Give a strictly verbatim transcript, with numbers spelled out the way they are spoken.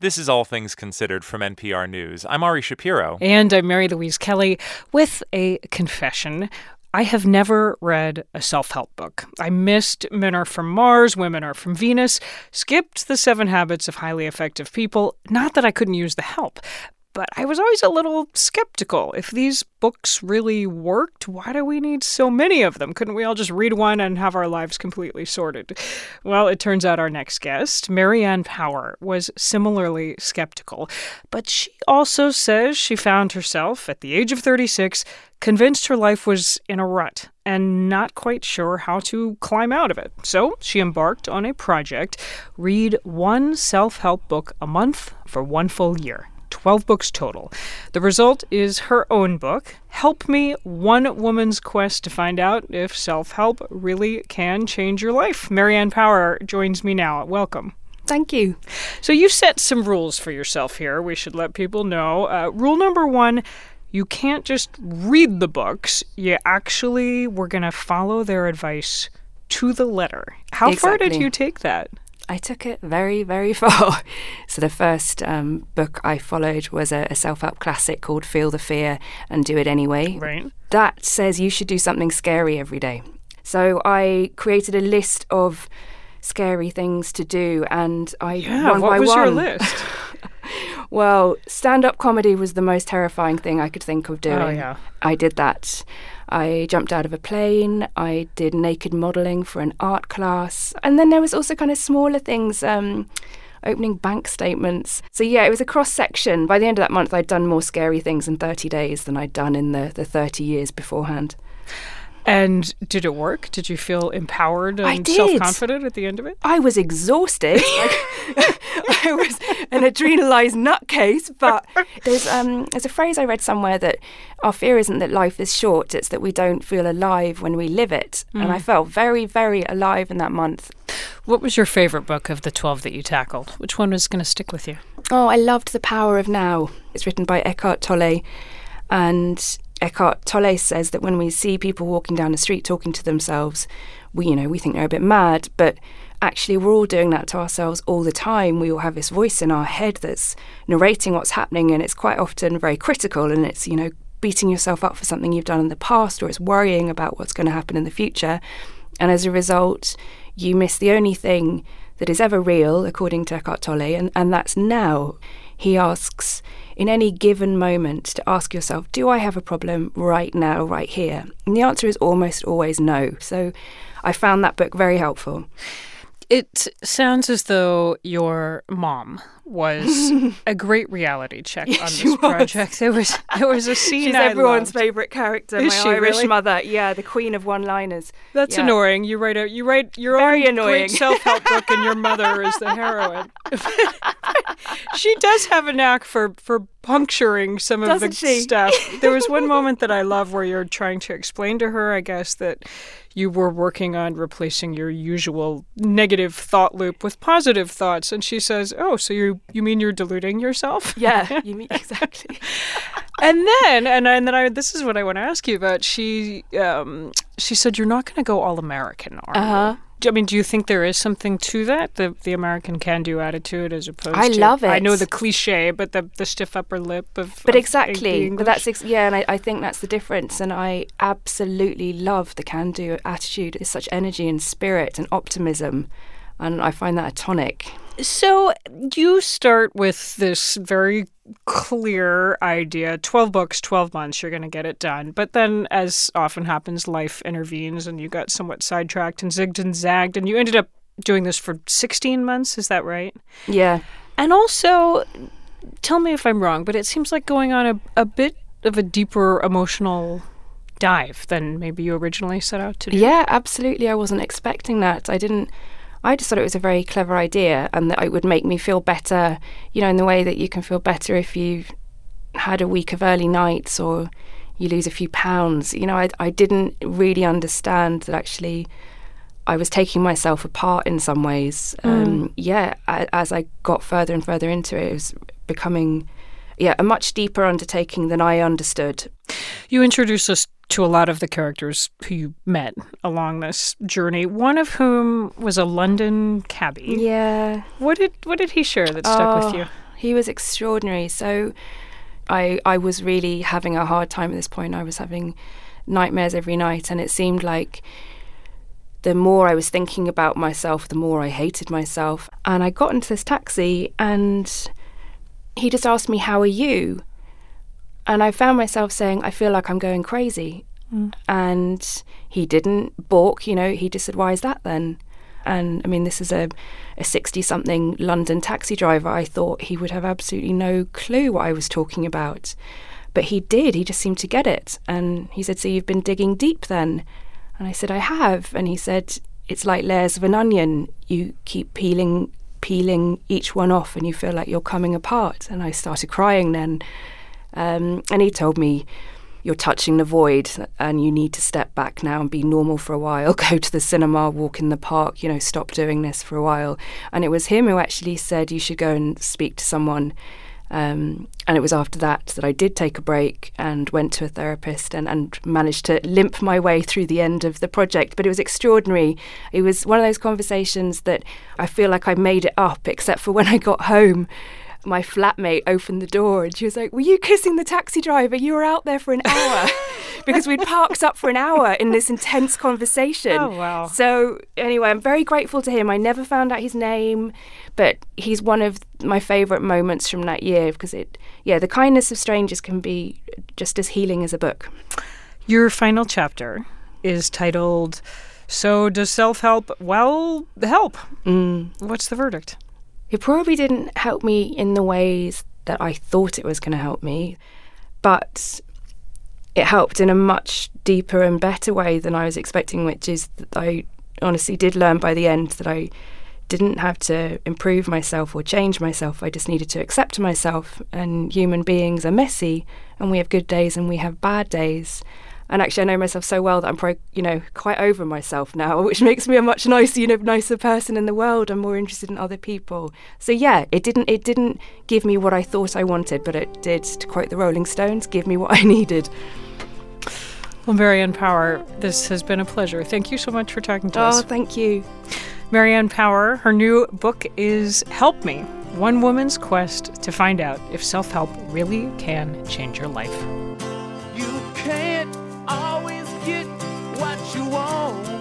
This is All Things Considered from N P R News. I'm Ari Shapiro. And I'm Mary Louise Kelly with a confession. I have never read a self-help book. I missed Men Are From Mars, Women Are From Venus, skipped The Seven Habits of Highly Effective People. Not that I couldn't use the help, but I was always a little skeptical. If these books really worked, why do we need so many of them? Couldn't we all just read one and have our lives completely sorted? Well, it turns out our next guest, Marianne Power, was similarly skeptical. But she also says she found herself, at the age of thirty-six, convinced her life was in a rut and not quite sure how to climb out of it. So she embarked on a project, read one self-help book a month for one full year. twelve books total. The result is her own book, Help Me, One Woman's Quest to Find Out If Self-Help Really Can Change Your Life. Marianne Power joins me now. Welcome. Thank you. So you set some rules for yourself here. We should let people know. Uh, rule number one, you can't just read the books. You actually were going to follow their advice to the letter. How Exactly. far did you take that? I took it very, very far. So the first um, book I followed was a, a self-help classic called Feel the Fear and Do It Anyway. Right. That says you should do something scary every day. So I created a list of scary things to do, and I Yeah, one what by was one. your list? Well, stand-up comedy was the most terrifying thing I could think of doing. Oh, yeah. I did that. I jumped out of a plane. I did naked modelling for an art class. And then there was also kind of smaller things, um, opening bank statements. So, yeah, it was a cross-section. By the end of that month, I'd done more scary things in thirty days than I'd done in the, the thirty years beforehand. And did it work? Did you feel empowered I and did. self-confident at the end of it? I was exhausted. Like, I was an adrenalised nutcase. But there's um there's a phrase I read somewhere that our fear isn't that life is short, it's that we don't feel alive when we live it. Mm. And I felt very, very alive in that month. What was your favourite book of the twelve that you tackled? Which one was going to stick with you? Oh, I loved The Power of Now. It's written by Eckhart Tolle. And Eckhart Tolle says that when we see people walking down the street talking to themselves, we, you know, we think they're a bit mad, but actually we're all doing that to ourselves all the time. We all have this voice in our head that's narrating what's happening, and it's quite often very critical, and it's, you know, beating yourself up for something you've done in the past, or it's worrying about what's going to happen in the future. And as a result, you miss the only thing that is ever real, according to Eckhart Tolle, and, and that's now. He asks, in any given moment, to ask yourself, do I have a problem right now, right here? And the answer is almost always no. So I found that book very helpful. It sounds as though your mom was a great reality check Yeah, on she this was. project. There was there was a scene She's I everyone's loved. favourite character, Is my she Irish really? mother. Yeah, the queen of one-liners. That's Yeah. annoying. You write a you write your Very own annoying. great self-help book, and your mother is the heroine. She does have a knack for for puncturing some of Doesn't the she? stuff. There was one moment that I love where you're trying to explain to her, I guess, that you were working on replacing your usual negative thought loop with positive thoughts, and she says, "Oh, so you you mean you're deluding yourself?" Yeah, you mean exactly. And then, and, and then I, this is what I want to ask you about. She, um, she said, "You're not going to go all American, are Uh-huh. you?" I mean, do you think there is something to that, the the American can-do attitude, as opposed I to? love I it. know the cliche, but the the stiff upper lip of. But of exactly, English. but that's ex- yeah, and I, I think that's the difference. And I absolutely love the can-do attitude. It's such energy and spirit and optimism, and I find that a tonic. So you start with this very clear idea, twelve books, twelve months, you're going to get it done. But then, as often happens, life intervenes and you got somewhat sidetracked and zigged and zagged, and you ended up doing this for sixteen months, is that right? Yeah. And also, tell me if I'm wrong, but it seems like going on a, a bit of a deeper emotional dive than maybe you originally set out to do. Yeah, absolutely. I wasn't expecting that. I didn't... I just thought it was a very clever idea, and that it would make me feel better, you know, in the way that you can feel better if you've had a week of early nights or you lose a few pounds. You know, I, I didn't really understand that actually I was taking myself apart in some ways. Mm. Um, yeah, I, as I got further and further into it, it was becoming, yeah, a much deeper undertaking than I understood. You introduced us to a lot of the characters who you met along this journey, one of whom was a London cabbie. Yeah. What did what did he share that stuck Oh, with you? he was extraordinary. So I I was really having a hard time at this point. I was having nightmares every night, and it seemed like the more I was thinking about myself, the more I hated myself. And I got into this taxi and he just asked me, "How are you?" And I found myself saying, "I feel like I'm going crazy." Mm. And he didn't balk, you know, he just said, "Why is that then?" And I mean, this is a a sixty-something London taxi driver. I thought he would have absolutely no clue what I was talking about. But he did, he just seemed to get it. And he said, "So you've been digging deep then?" And I said, "I have." And he said, "It's like layers of an onion. You keep peeling, peeling each one off and you feel like you're coming apart." And I started crying then. Um, and he told me, "You're touching the void and you need to step back now and be normal for a while. Go to the cinema, walk in the park, you know, stop doing this for a while." And it was him who actually said, "You should go and speak to someone." Um, and it was after that that I did take a break and went to a therapist and, and managed to limp my way through the end of the project. But it was extraordinary. It was one of those conversations that I feel like I made it up, except for when I got home. My flatmate opened the door and she was like, "Were you kissing the taxi driver? You were out there for an hour." Because we'd parked up for an hour in this intense conversation. Oh, wow. So anyway, I'm very grateful to him. I never found out his name, but he's one of my favourite moments from that year because it, yeah, the kindness of strangers can be just as healing as a book. Your final chapter is titled, "So Does Self-Help, Well, Help?" Mm. What's the verdict? It probably didn't help me in the ways that I thought it was going to help me, but it helped in a much deeper and better way than I was expecting, which is that I honestly did learn by the end that I didn't have to improve myself or change myself. I just needed to accept myself, and human beings are messy, and we have good days and we have bad days. And actually, I know myself so well that I'm probably, you know, quite over myself now, which makes me a much nicer, you know, nicer person in the world. I'm more interested in other people. So yeah, it didn't, it didn't give me what I thought I wanted, but it did, to quote the Rolling Stones, give me what I needed. Well, Marianne Power, this has been a pleasure. Thank you so much for talking to oh, us. Oh, thank you. Marianne Power, her new book is Help Me, One Woman's Quest to Find Out If Self-Help Really Can Change Your Life. You can't always get what you want.